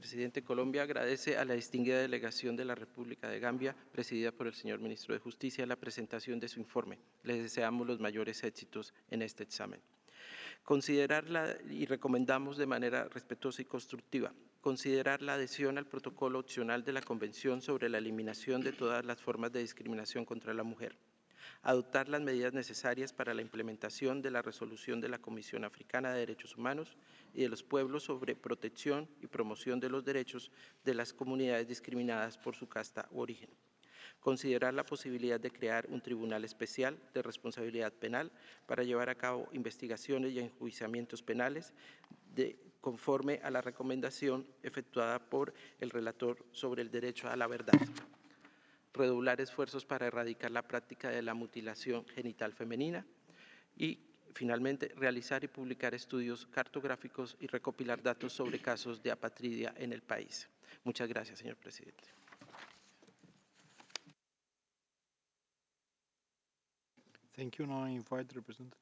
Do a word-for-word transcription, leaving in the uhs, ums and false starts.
Presidente, Colombia agradece a la distinguida delegación de la República de Gambia, presidida por el señor Ministro de Justicia, la presentación de su informe. Les deseamos los mayores éxitos en este examen. Considerarla y recomendamos de manera respetuosa y constructiva, considerar la adhesión al protocolo opcional de la Convención sobre la eliminación de todas las formas de discriminación contra la mujer, adoptar las medidas necesarias para la implementación de la resolución de la Comisión Africana de Derechos Humanos y de los Pueblos sobre protección y promoción de los derechos de las comunidades discriminadas por su casta u origen. Considerar la posibilidad de crear un tribunal especial de responsabilidad penal para llevar a cabo investigaciones y enjuiciamientos penales de, conforme a la recomendación efectuada por el relator sobre el derecho a la verdad. Redoblar esfuerzos para erradicar la práctica de la mutilación genital femenina y, finalmente, realizar y publicar estudios cartográficos y recopilar datos sobre casos de apatridia en el país. Muchas gracias, señor presidente. Thank you. Now I invite the representative.